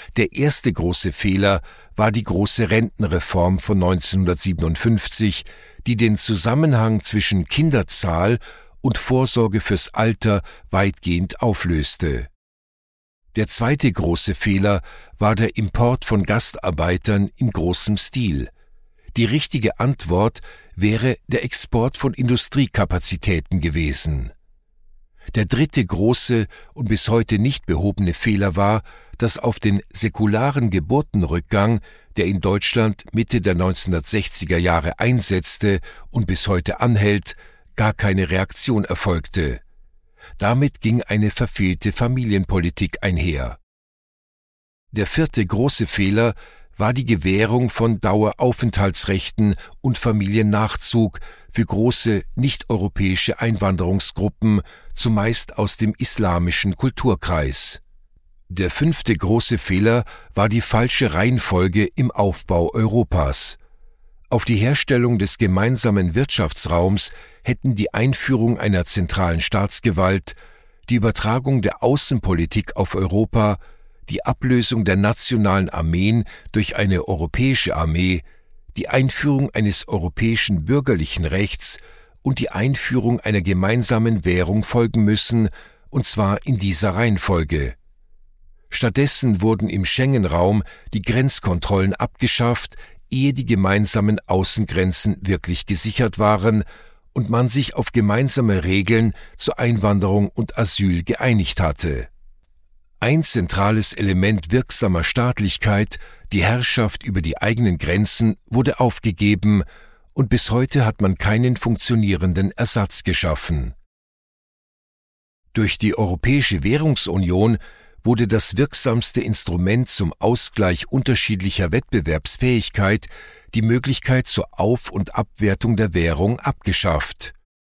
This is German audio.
Der erste große Fehler war die große Rentenreform von 1957, die den Zusammenhang zwischen Kinderzahl und Vorsorge fürs Alter weitgehend auflöste. Der zweite große Fehler war der Import von Gastarbeitern in großem Stil. Die richtige Antwort wäre der Export von Industriekapazitäten gewesen. Der dritte große und bis heute nicht behobene Fehler war, dass auf den säkularen Geburtenrückgang, der in Deutschland Mitte der 1960er Jahre einsetzte und bis heute anhält, gar keine Reaktion erfolgte. Damit ging eine verfehlte Familienpolitik einher. Der vierte große Fehler war die Gewährung von Daueraufenthaltsrechten und Familiennachzug für große nicht-europäische Einwanderungsgruppen, zumeist aus dem islamischen Kulturkreis. Der fünfte große Fehler war die falsche Reihenfolge im Aufbau Europas. Auf die Herstellung des gemeinsamen Wirtschaftsraums hätten die Einführung einer zentralen Staatsgewalt, die Übertragung der Außenpolitik auf Europa, die Ablösung der nationalen Armeen durch eine europäische Armee, die Einführung eines europäischen bürgerlichen Rechts und die Einführung einer gemeinsamen Währung folgen müssen, und zwar in dieser Reihenfolge. Stattdessen wurden im Schengen-Raum die Grenzkontrollen abgeschafft, ehe die gemeinsamen Außengrenzen wirklich gesichert waren und man sich auf gemeinsame Regeln zur Einwanderung und Asyl geeinigt hatte. Ein zentrales Element wirksamer Staatlichkeit, die Herrschaft über die eigenen Grenzen, wurde aufgegeben und bis heute hat man keinen funktionierenden Ersatz geschaffen. Durch die Europäische Währungsunion wurde das wirksamste Instrument zum Ausgleich unterschiedlicher Wettbewerbsfähigkeit, die Möglichkeit zur Auf- und Abwertung der Währung, abgeschafft.